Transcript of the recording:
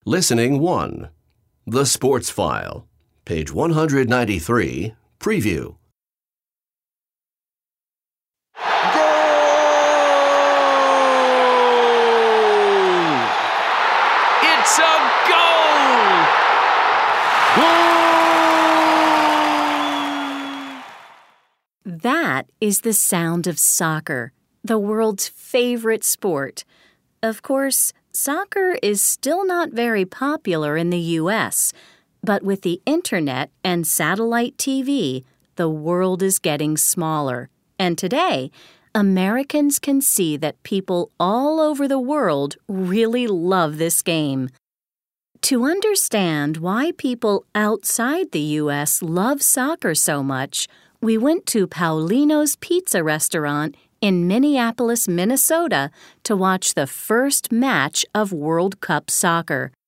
Listening 1. The Sports File. Page 193. Preview. Goal! It's a goal! That is the sound of soccer, the world's favorite sport. Of course, soccer is still not very popular in the U.S., but with the internet and satellite TV, the world is getting smaller. And today, Americans can see that people all over the world really love this game. To understand why people outside the U.S. love soccer so much, we went to Paulino's Pizza restaurant in Minneapolis, Minnesota, to watch the first match of World Cup soccer.